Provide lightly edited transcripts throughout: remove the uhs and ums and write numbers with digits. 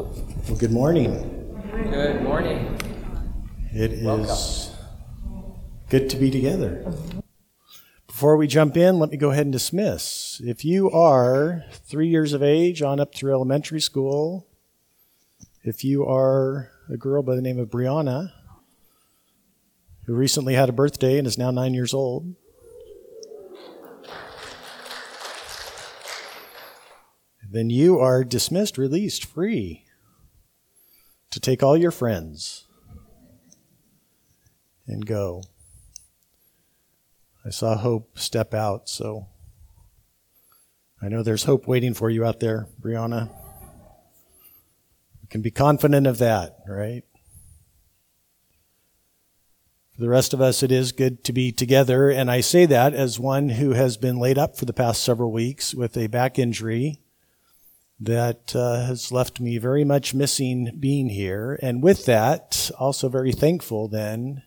Well, good morning. Good morning. It is good to be together. Before we jump in, let me go ahead and dismiss. If you are 3 years of age on up through elementary school, if you are a girl by the name of Brianna, who recently had a birthday and is now 9 years old, then you are dismissed, released, free to take all your friends and go. I saw Hope step out, so I know there's hope waiting for you out there, Brianna. You can be confident of that, right? For the rest of us, it is good to be together, and I say that as one who has been laid up for the past several weeks with a back injury that has left me very much missing being here. And with that, also very thankful then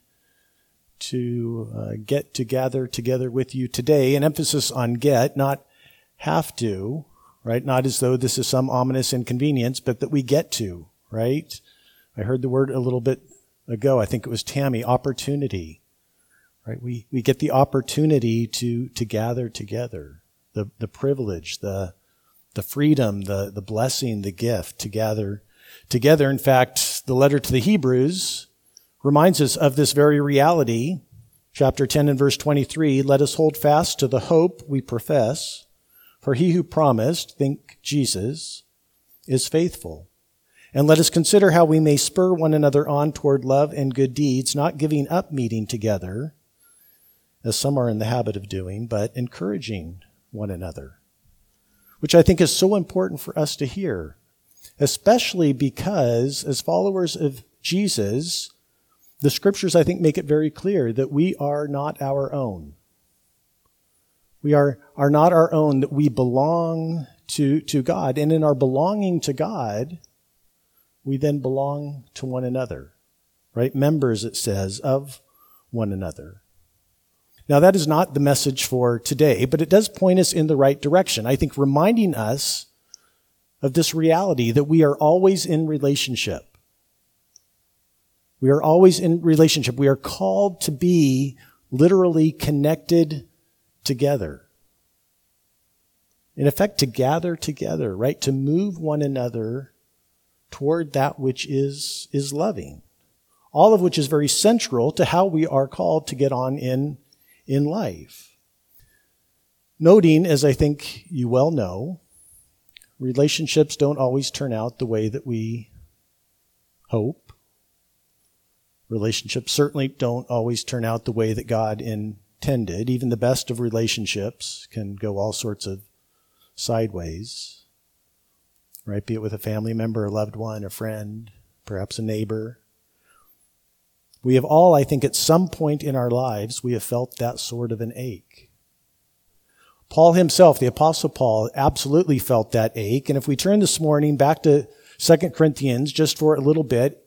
to get to gather together with you today. An emphasis on get, not have to, right? Not as though this is some ominous inconvenience, but that we get to, right? I heard the word a little bit ago. I think it was Tammy, opportunity, right? We get the opportunity to gather together, the privilege, the freedom, the blessing, the gift to gather together. In fact, the letter to the Hebrews reminds us of this very reality. Chapter 10 and verse 23, let us hold fast to the hope we profess, for he who promised, think Jesus, is faithful. And let us consider how we may spur one another on toward love and good deeds, not giving up meeting together, as some are in the habit of doing, but encouraging one another, which I think is so important for us to hear, especially because as followers of Jesus, the scriptures, I think, make it very clear that we are not our own. We are not our own, that we belong to God. And in our belonging to God, we then belong to one another, right? Members, it says, of one another. Now, that is not the message for today, but it does point us in the right direction. I think reminding us of this reality that we are always in relationship. We are always in relationship. We are called to be literally connected together. In effect, to gather together, right? To move one another toward that which is loving. All of which is very central to how we are called to get on in life. Noting, as I think you well know, relationships don't always turn out the way that we hope. Relationships certainly don't always turn out the way that God intended. Even the best of relationships can go all sorts of sideways, right? Be it with a family member, a loved one, a friend, perhaps a neighbor. We have all, I think, at some point in our lives, we have felt that sort of an ache. Paul himself, the Apostle Paul, absolutely felt that ache. And if we turn this morning back to 2 Corinthians, just for a little bit,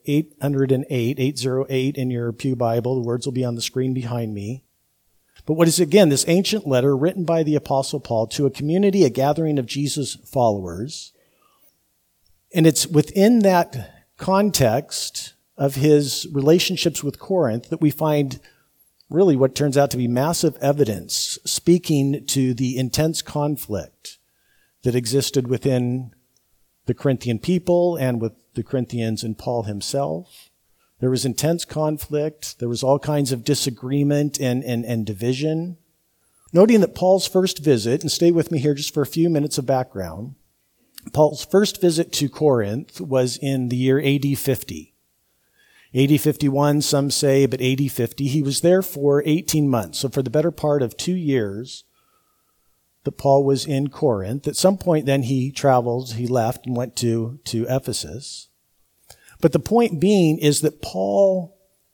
808 in your pew Bible, the words will be on the screen behind me. But what is, again, this ancient letter written by the Apostle Paul to a community, a gathering of Jesus followers. And it's within that context of his relationships with Corinth that we find really what turns out to be massive evidence speaking to the intense conflict that existed within the Corinthian people and with the Corinthians and Paul himself. There was intense conflict. There was all kinds of disagreement and division. Noting that Paul's first visit, and stay with me here just for a few minutes of background, Paul's first visit to Corinth was in the year AD 50. AD 51, some say, but AD 50. He was there for 18 months. So for the better part of 2 years that Paul was in Corinth. At some point then he left and went to Ephesus. But the point being is that Paul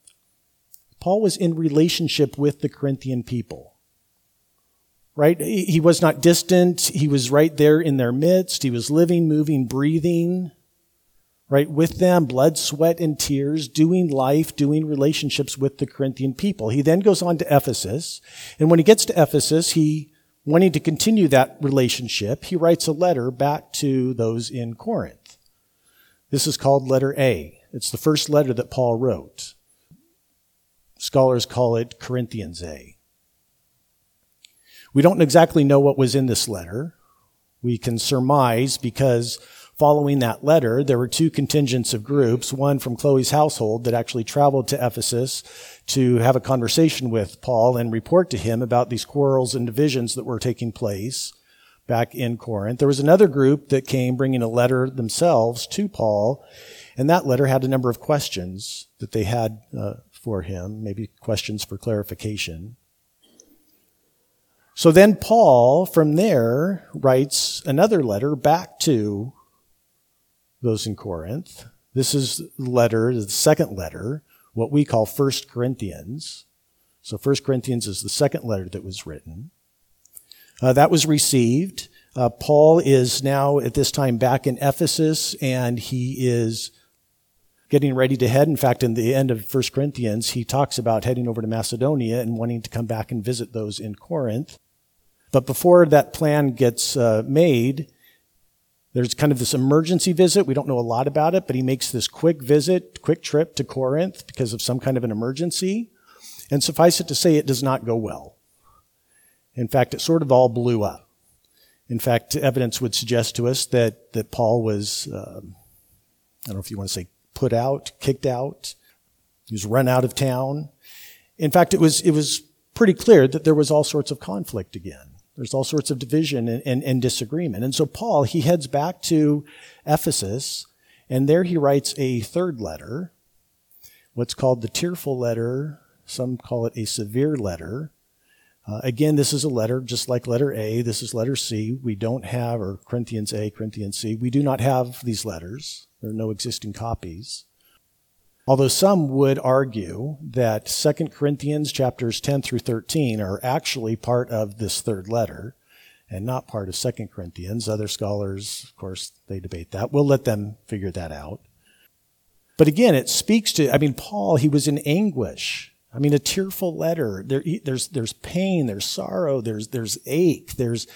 was in relationship with the Corinthian people. Right? He was not distant. He was right there in their midst. He was living, moving, breathing, right, with them, blood, sweat, and tears, doing life, doing relationships with the Corinthian people. He then goes on to Ephesus. And when he gets to Ephesus, wanting to continue that relationship, he writes a letter back to those in Corinth. This is called letter A. It's the first letter that Paul wrote. Scholars call it Corinthians A. We don't exactly know what was in this letter. We can surmise because following that letter, there were two contingents of groups, one from Chloe's household that actually traveled to Ephesus to have a conversation with Paul and report to him about these quarrels and divisions that were taking place back in Corinth. There was another group that came bringing a letter themselves to Paul, and that letter had a number of questions that they had for him, maybe questions for clarification. So then Paul, from there, writes another letter back to those in Corinth. This is the second letter, what we call 1 Corinthians. So 1 Corinthians is the second letter that was written. That was received. Paul is now at this time back in Ephesus, and he is getting ready to head. In fact, in the end of 1 Corinthians, he talks about heading over to Macedonia and wanting to come back and visit those in Corinth. But before that plan gets made, there's kind of this emergency visit. We don't know a lot about it, but he makes this quick trip to Corinth because of some kind of an emergency. And suffice it to say, it does not go well. In fact, it sort of all blew up. In fact, evidence would suggest to us that Paul was, I don't know if you want to say put out, kicked out. He was run out of town. In fact, it was pretty clear that there was all sorts of conflict again. There's all sorts of division and disagreement. And so Paul, he heads back to Ephesus, and there he writes a third letter, what's called the tearful letter. Some call it a severe letter. Again, this is a letter just like letter A. This is letter C. We don't have, or Corinthians A, Corinthians C. We do not have these letters. There are no existing copies. Although some would argue that 2 Corinthians chapters 10 through 13 are actually part of this third letter and not part of 2 Corinthians. Other scholars, of course, they debate that. We'll let them figure that out. But again, it speaks to, Paul, he was in anguish. A tearful letter. There's pain, there's sorrow, there's ache, there's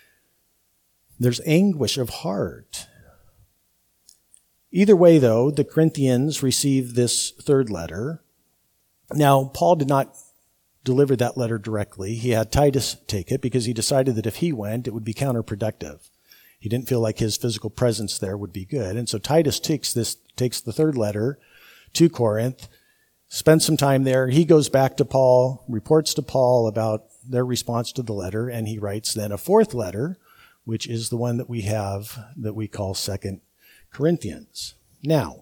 anguish of heart. Either way, though, the Corinthians received this third letter. Now, Paul did not deliver that letter directly. He had Titus take it because he decided that if he went, it would be counterproductive. He didn't feel like his physical presence there would be good. And so Titus takes the third letter to Corinth, spends some time there. He goes back to Paul, reports to Paul about their response to the letter, and he writes then a fourth letter, which is the one that we have that we call 2 Corinthians. Now,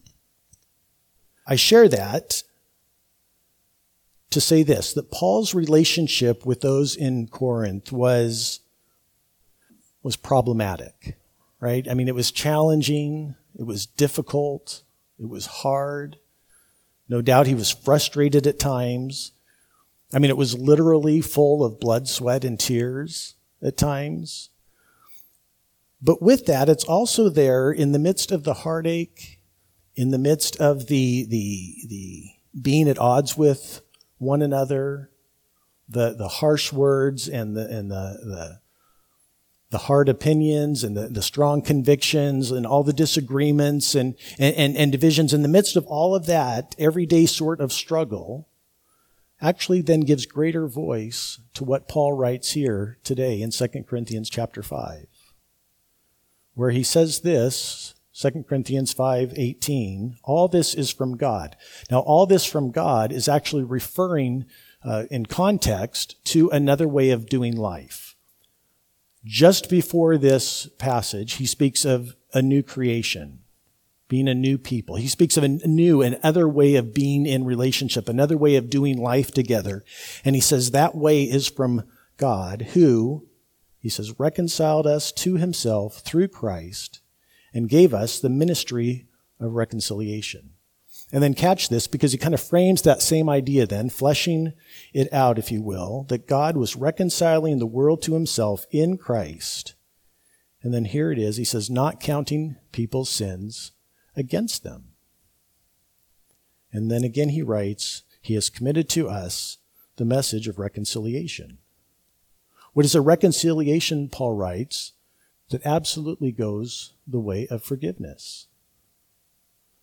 I share that to say this, that Paul's relationship with those in Corinth was problematic, right? It was challenging, it was difficult, it was hard. No doubt he was frustrated at times. It was literally full of blood, sweat, and tears at times. But with that, it's also there in the midst of the heartache, in the midst of the being at odds with one another, the harsh words and the hard opinions and the strong convictions and all the disagreements and divisions. In the midst of all of that everyday sort of struggle, actually then gives greater voice to what Paul writes here today in 2 Corinthians chapter 5. Where he says this, 2 Corinthians 5:18, all this is from God. Now, all this from God is actually referring in context to another way of doing life. Just before this passage, he speaks of a new creation, being a new people. He speaks of a new and other way of being in relationship, another way of doing life together. And he says that way is from God, who, he says, reconciled us to himself through Christ and gave us the ministry of reconciliation. And then catch this, because he kind of frames that same idea then, fleshing it out, if you will, that God was reconciling the world to himself in Christ. And then here it is, he says, not counting people's sins against them. And then again he writes, he has committed to us the message of reconciliation. What is a reconciliation, Paul writes, that absolutely goes the way of forgiveness.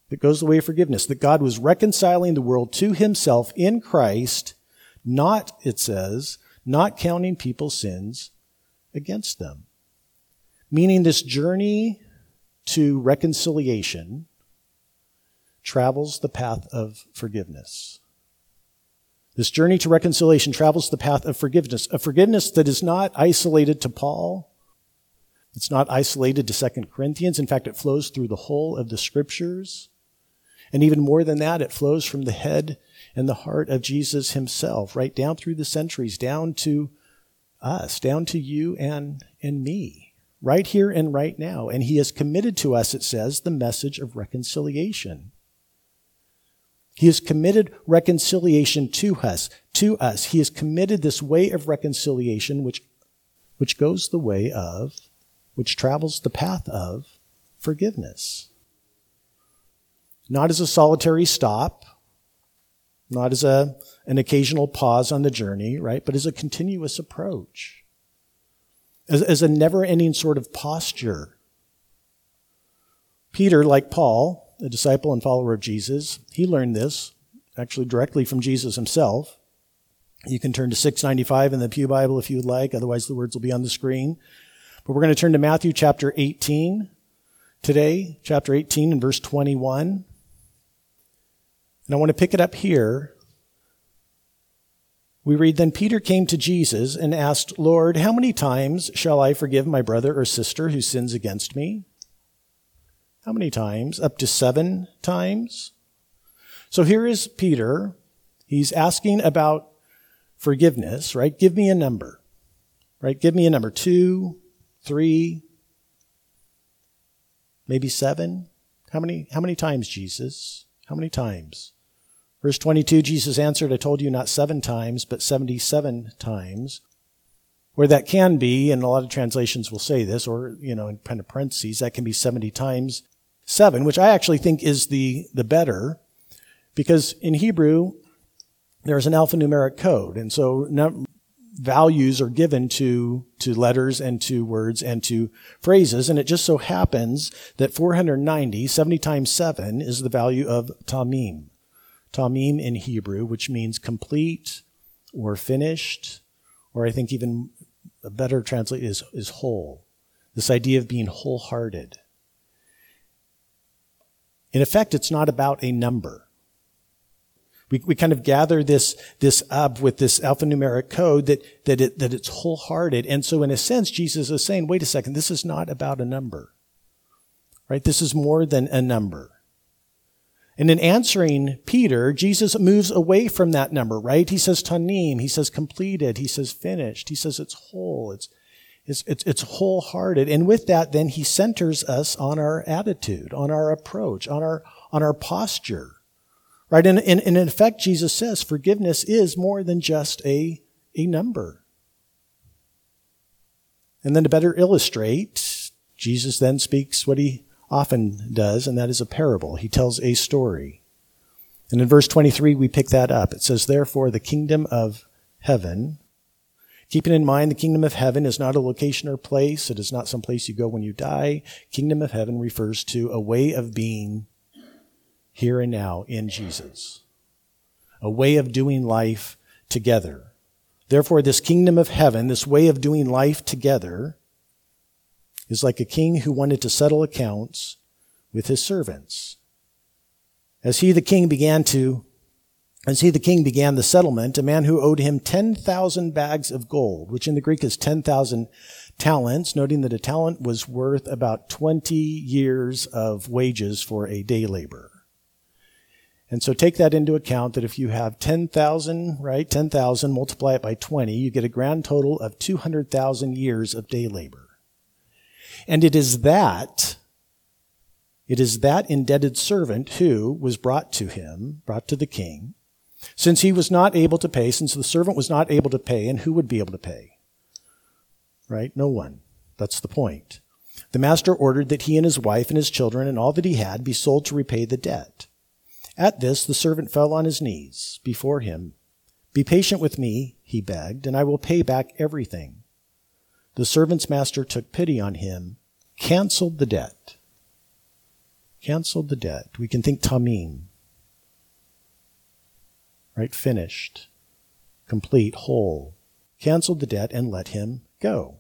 that goes the way of forgiveness, that God was reconciling the world to himself in Christ, not, it says, not counting people's sins against them. Meaning this journey to reconciliation travels the path of forgiveness. This journey to reconciliation travels the path of forgiveness, a forgiveness that is not isolated to Paul. It's not isolated to 2 Corinthians. In fact, it flows through the whole of the Scriptures. And even more than that, it flows from the head and the heart of Jesus himself, right down through the centuries, down to us, down to you and me, right here and right now. And he has committed to us, it says, the message of reconciliation. He has committed reconciliation to us. He has committed this way of reconciliation which goes the way of, which travels the path of forgiveness. Not as a solitary stop, not as an occasional pause on the journey, right? But as a continuous approach, as a never-ending sort of posture. Peter, like Paul, a disciple and follower of Jesus, he learned this actually directly from Jesus himself. You can turn to 695 in the Pew Bible if you would like, otherwise the words will be on the screen. But we're going to turn to Matthew chapter 18 today, chapter 18 and verse 21. And I want to pick it up here. We read, "Then Peter came to Jesus and asked, 'Lord, how many times shall I forgive my brother or sister who sins against me?' 'How many times?' 'Up to 7 times?' So here is Peter. He's asking about forgiveness, right? Give me a number, right? Give me a number. 2, 3, maybe 7. How many times, Jesus? How many times? Verse 22, Jesus answered, 'I told you not 7 times, but 77 times. Where that can be, and a lot of translations will say this, or, in kind of parentheses, that can be 70 times 7, which I actually think is the better, because in Hebrew, there's an alphanumeric code. And so values are given to letters and to words and to phrases. And it just so happens that 490, 70 times 7, is the value of tamim. Tamim in Hebrew, which means complete or finished, or I think even a better translate is whole. This idea of being wholehearted. In effect, it's not about a number. We kind of gather this up with this alphanumeric code that it's wholehearted. And so in a sense, Jesus is saying, wait a second, this is not about a number, right? This is more than a number. And in answering Peter, Jesus moves away from that number, right? He says tanim, he says completed, he says finished, he says it's whole, it's wholehearted. And with that, then he centers us on our attitude, on our approach, on our posture. Right? And in effect, Jesus says forgiveness is more than just a number. And then to better illustrate, Jesus then speaks what he often does, and that is a parable. He tells a story. And in verse 23, we pick that up. It says, "Therefore, the kingdom of heaven," keeping in mind the kingdom of heaven is not a location or place. It is not some place you go when you die. Kingdom of heaven refers to a way of being here and now in Jesus. A way of doing life together. Therefore, this kingdom of heaven, this way of doing life together, is like a king who wanted to settle accounts with his servants. As he, the king, began the settlement, a man who owed him 10,000 bags of gold, which in the Greek is 10,000 talents, noting that a talent was worth about 20 years of wages for a day laborer. And so take that into account that if you have 10,000, right, 10,000, multiply it by 20, you get a grand total of 200,000 years of day labor. And it is that indebted servant who was brought to the king, since he was not able to pay, since the servant was not able to pay, and who would be able to pay? Right? No one. That's the point. The master ordered that he and his wife and his children and all that he had be sold to repay the debt. At this, the servant fell on his knees before him. "Be patient with me," he begged, "and I will pay back everything." The servant's master took pity on him, canceled the debt, Canceled the debt. We can think tamim. Right? Finished. Complete. Whole. Canceled the debt and let him go.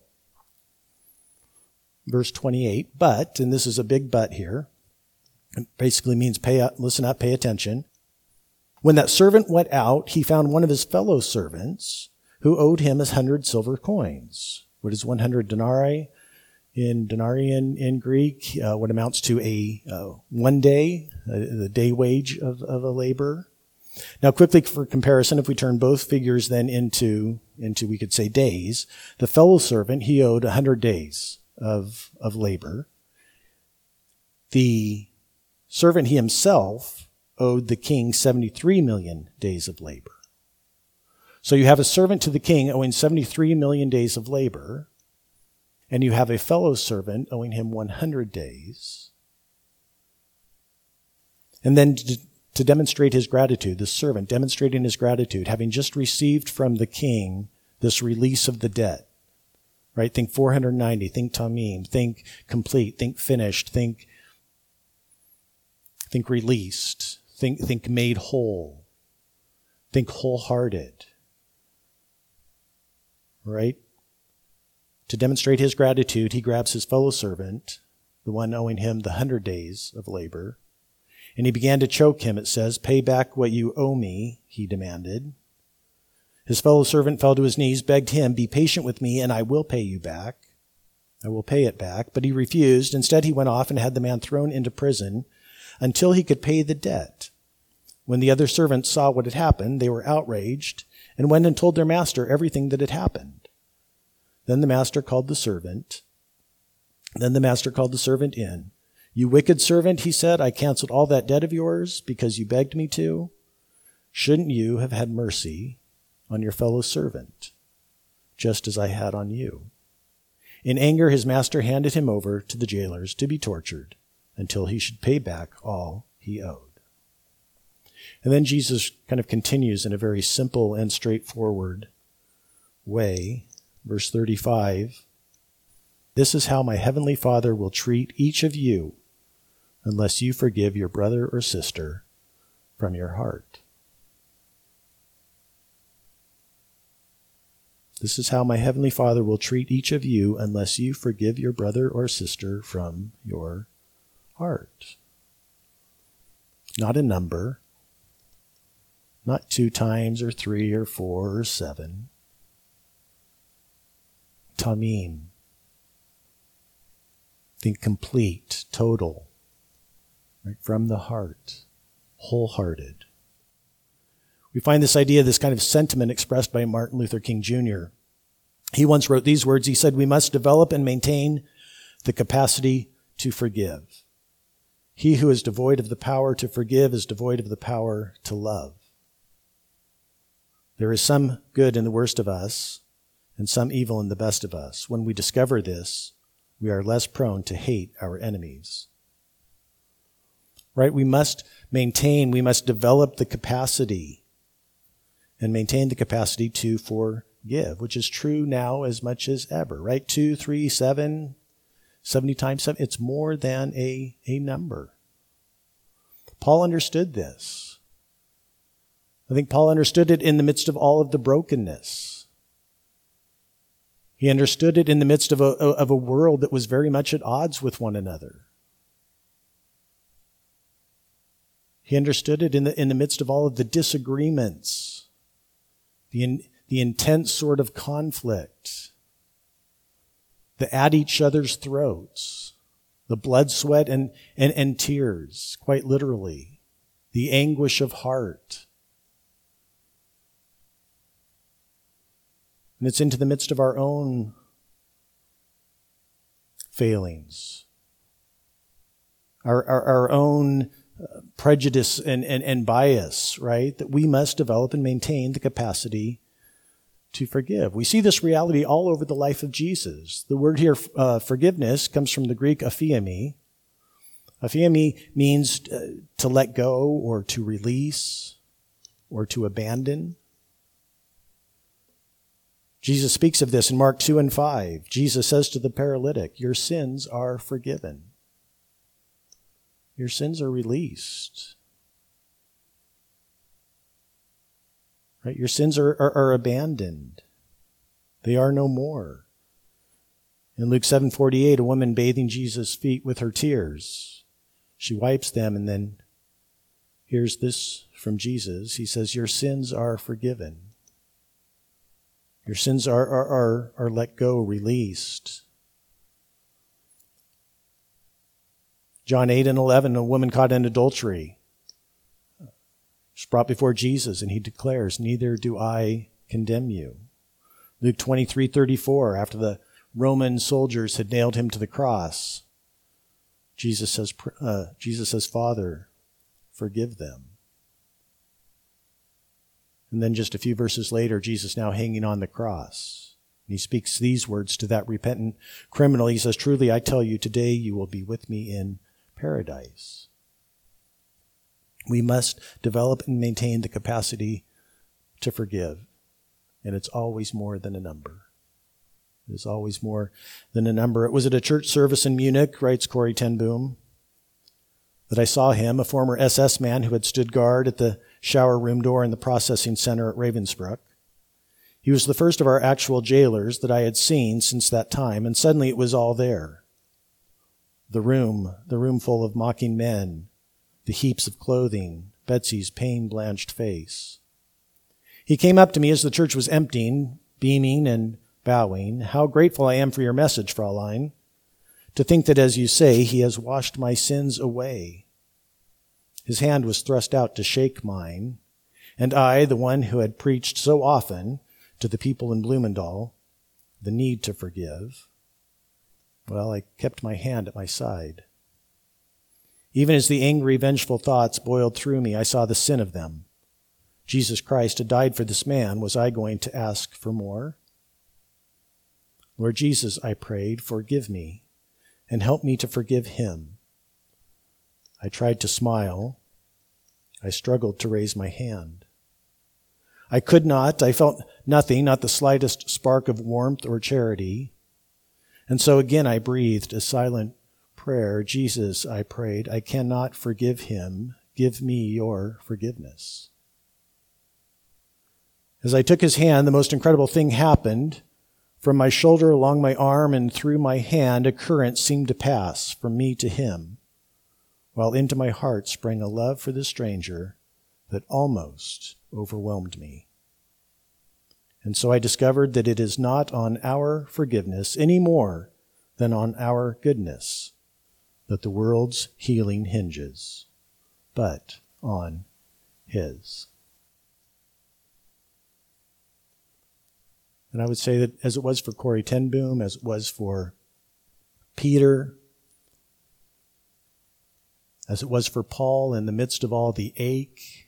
Verse 28, but, and this is a big but here, it basically means listen up, pay attention. When that servant went out, he found one of his fellow servants who owed him 100 silver coins. What is 100 denarii? In Greek, what amounts to a 1 day, the day wage of a laborer. Now, quickly for comparison, if we turn both figures then into we could say days, the fellow servant, he owed 100 days of labor. The servant he himself owed the king 73 million days of labor. So you have a servant to the king owing 73 million days of labor, and you have a fellow servant owing him 100 days. And then to demonstrate his gratitude, the servant demonstrating his gratitude, having just received from the king this release of the debt, right? Think 490, think tamim, think complete, think finished, think released, think made whole, think wholehearted, right? To demonstrate his gratitude, he grabs his fellow servant, the one owing him the 100 days of labor, and he began to choke him, it says. Pay back what you owe me, he demanded. His fellow servant fell to his knees, begged him, be patient with me, and I will pay you back. I will pay it back. But he refused. Instead, he went off and had the man thrown into prison until he could pay the debt. When the other servants saw what had happened, they were outraged and went and told their master everything that had happened. Then the master called the servant in. You wicked servant, he said, I canceled all that debt of yours because you begged me to. Shouldn't you have had mercy on your fellow servant, just as I had on you? In anger, his master handed him over to the jailers to be tortured until he should pay back all he owed. And then Jesus kind of continues in a very simple and straightforward way. Verse 35, this is how my heavenly Father will treat each of you unless you forgive your brother or sister from your heart. This is how my heavenly Father will treat each of you unless you forgive your brother or sister from your heart. Not a number, not 2 times or 3 or 4 or 7. Tamim. Think complete, total, right? From the heart, wholehearted. We find this idea, this kind of sentiment expressed by Martin Luther King Jr. He once wrote these words. He said, we must develop and maintain the capacity to forgive. He who is devoid of the power to forgive is devoid of the power to love. There is some good in the worst of us and some evil in the best of us. When we discover this, we are less prone to hate our enemies. Right? We must develop the capacity and maintain the capacity to forgive, which is true now as much as ever, right? 2, 3, 7, 70 times 7. It's more than a number. Paul understood this. I think Paul understood it in the midst of all of the brokenness. He understood it in the midst of a world that was very much at odds with one another. He understood it in the midst of all of the disagreements, the intense sort of conflict, the at each other's throats, the blood, sweat, and tears, quite literally, the anguish of heart. And it's into the midst of our own failings, our own prejudice and bias, right? That we must develop and maintain the capacity to forgive. We see this reality all over the life of Jesus. The word here, forgiveness, comes from the Greek aphiemi. Aphiemi means to let go or to release or to abandon. Jesus speaks of this in Mark 2 and 5. Jesus says to the paralytic, your sins are forgiven. your sins are released. Right? Your sins are abandoned. They are no more. In Luke 7:48, a woman bathing Jesus' feet with her tears. She wipes them and then hears this from Jesus. He says, your sins are forgiven. Your sins are let go, released. John 8:11, a woman caught in adultery. She's brought before Jesus, and he declares, neither do I condemn you. Luke 23:34, after the Roman soldiers had nailed him to the cross, Jesus says, Father, forgive them. And then just a few verses later, Jesus now hanging on the cross. And he speaks these words to that repentant criminal. He says, truly, I tell you, today you will be with me in paradise. We must develop and maintain the capacity to forgive. And it's always more than a number. It is always more than a number. It was at a church service in Munich, writes Corrie ten Boom, that I saw him, a former SS man who had stood guard at the shower room door in the processing center at Ravensbrück. He was the first of our actual jailers that I had seen since that time, and suddenly it was all there. The room full of mocking men, the heaps of clothing, Betsy's pain-blanched face. He came up to me as the church was emptying, beaming and bowing. How grateful I am for your message, Fraulein. To think that, as you say, he has washed my sins away. His hand was thrust out to shake mine, and I, the one who had preached so often to the people in Bloemendaal the need to forgive, well, I kept my hand at my side. Even as the angry, vengeful thoughts boiled through me, I saw the sin of them. Jesus Christ had died for this man. Was I going to ask for more? Lord Jesus, I prayed, forgive me and help me to forgive him. I tried to smile. I struggled to raise my hand. I could not. I felt nothing, not the slightest spark of warmth or charity. And so again I breathed a silent prayer. Jesus, I prayed, I cannot forgive him. Give me your forgiveness. As I took his hand, the most incredible thing happened. From my shoulder, along my arm, and through my hand, a current seemed to pass from me to him, while into my heart sprang a love for the stranger that almost overwhelmed me. And so I discovered that it is not on our forgiveness any more than on our goodness that the world's healing hinges, but on his. And I would say that as it was for Corrie ten Boom, as it was for Peter, as it was for Paul in the midst of all the ache,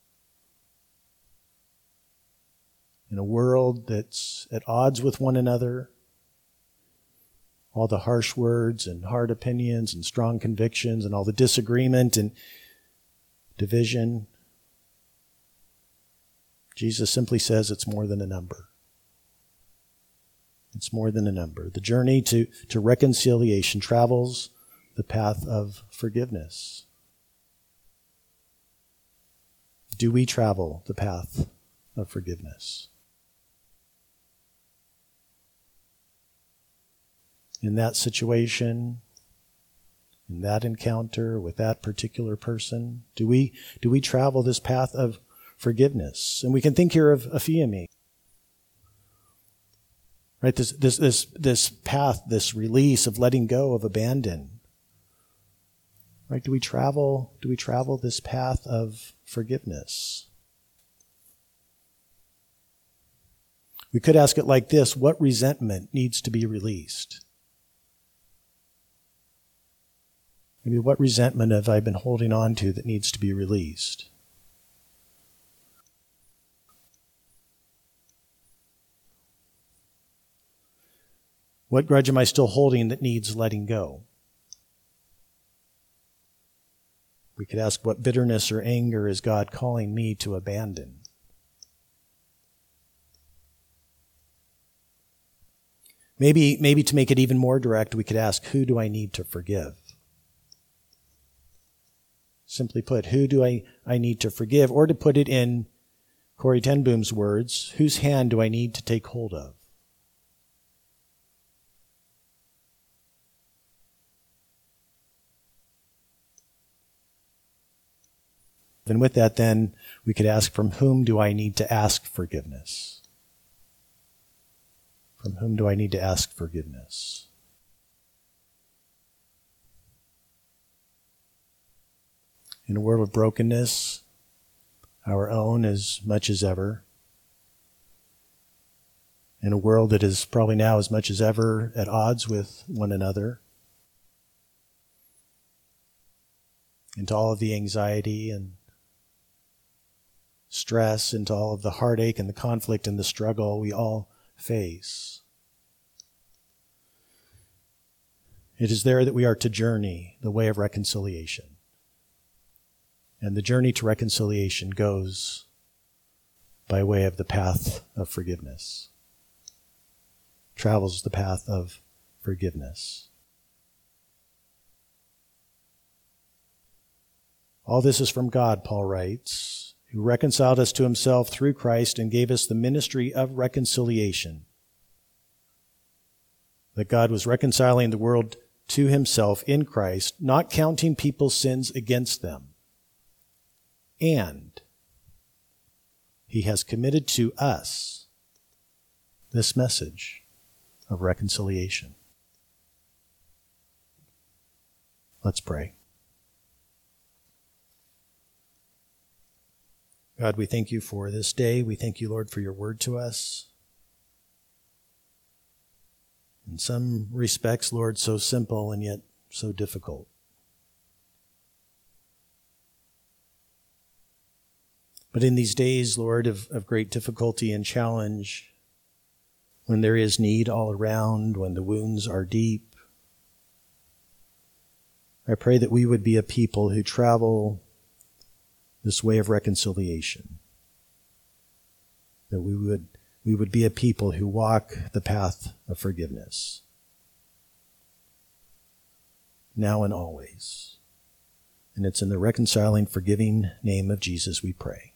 in a world that's at odds with one another, all the harsh words and hard opinions and strong convictions and all the disagreement and division, Jesus simply says it's more than a number. It's more than a number. The journey to reconciliation travels the path of forgiveness. Do we travel the path of forgiveness? In that situation, in that encounter with that particular person, do we travel this path of forgiveness? And we can think here of Afiyemi. Right, this path, this release of letting go, of abandon. Right, do we travel this path of forgiveness? We could ask it like this: what resentment needs to be released? Maybe what resentment have I been holding on to that needs to be released? What grudge am I still holding that needs letting go? We could ask, what bitterness or anger is God calling me to abandon? Maybe to make it even more direct, we could ask, who do I need to forgive? Simply put, who do I need to forgive? Or to put it in Corrie ten Boom's words, whose hand do I need to take hold of? And with that, then, we could ask, from whom do I need to ask forgiveness? From whom do I need to ask forgiveness? In a world of brokenness, our own as much as ever, in a world that is probably now as much as ever at odds with one another, into all of the anxiety and stress, into all of the heartache and the conflict and the struggle we all face. It is there that we are to journey the way of reconciliation. And the journey to reconciliation goes by way of the path of forgiveness. Travels the path of forgiveness. All this is from God, Paul writes, who reconciled us to himself through Christ and gave us the ministry of reconciliation. That God was reconciling the world to himself in Christ, not counting people's sins against them. And he has committed to us this message of reconciliation. Let's pray. God, we thank you for this day. We thank you, Lord, for your word to us. In some respects, Lord, so simple and yet so difficult. But in these days, Lord, of great difficulty and challenge, when there is need all around, when the wounds are deep, I pray that we would be a people who travel this way of reconciliation. That we would be a people who walk the path of forgiveness. Now and always. And it's in the reconciling, forgiving name of Jesus we pray.